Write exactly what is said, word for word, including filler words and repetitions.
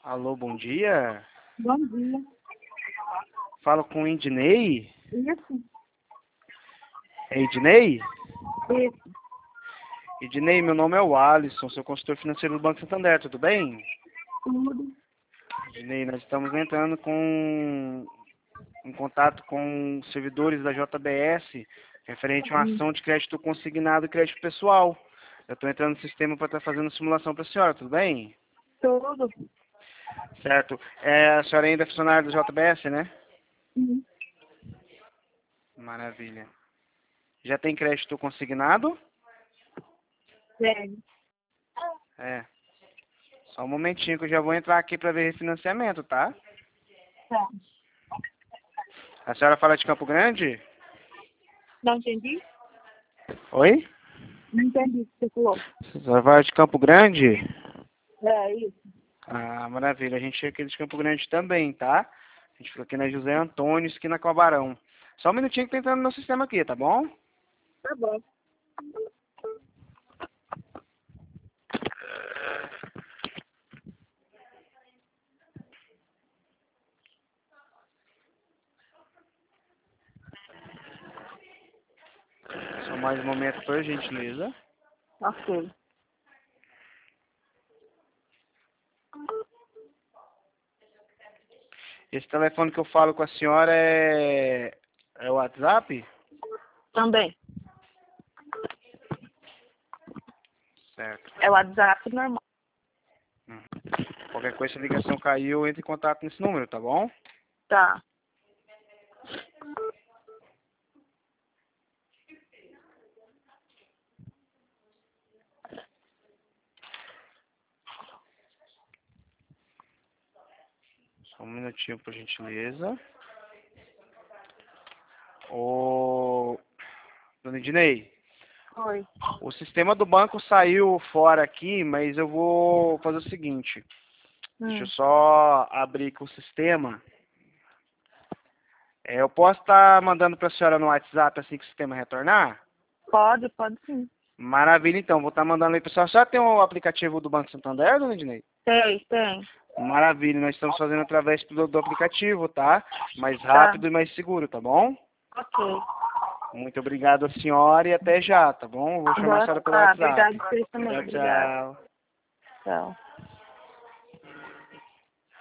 Alô, bom dia. Bom dia. Falo com o Ednei. Isso, É Ednei? isso. Ednei, meu nome é o Alisson, sou consultor financeiro do Banco Santander, tudo bem? Tudo. Ednei, nós estamos entrando com, em contato com os servidores da J B S referente a uma ação de crédito consignado e crédito pessoal. Eu estou entrando no sistema para estar fazendo simulação para a senhora, tudo bem? Tudo. Certo. É, a senhora ainda é funcionária do J B S, né? Sim. Maravilha. Já tem crédito consignado? Sério. É. Só um momentinho que eu já vou entrar aqui para ver refinanciamento, tá? Tá. A senhora fala de Campo Grande? Não entendi? Oi? Não entendi o que você falou. A senhora fala de Campo Grande? É isso. Ah, maravilha. A gente é aqui de Campo Grande também, tá? A gente fica aqui na José Antônio, esquina com a Barão. Só um minutinho que tá entrando no meu sistema aqui, tá bom? Tá bom. Só mais um momento, por gentileza. Ok. Esse telefone que eu falo com a senhora é, é o WhatsApp? Também. Certo. É o WhatsApp normal. Hum. Qualquer coisa, se a ligação caiu, entre em contato nesse número, tá bom? Tá. Só um minutinho, por gentileza. Ô, Dona Ednei, Oi. o sistema do banco saiu fora aqui, mas eu vou fazer o seguinte. Deixa eu Hum. só abrir aqui o sistema. É, eu posso estar mandando para a senhora no WhatsApp assim que o sistema retornar? Pode, pode sim. Maravilha, então. Vou estar mandando aí para a senhora. A senhora tem o aplicativo do Banco Santander, Dona Ednei? Tem, tem. Maravilha, nós estamos fazendo através do, do aplicativo, tá? Mais Tá. rápido e mais seguro, tá bom? Ok. Muito obrigado a senhora e até já, tá bom? Vou chamar a Boa senhora pelo tarde. WhatsApp. Obrigado por vocês também. Tchau, Obrigado. tchau. Tchau.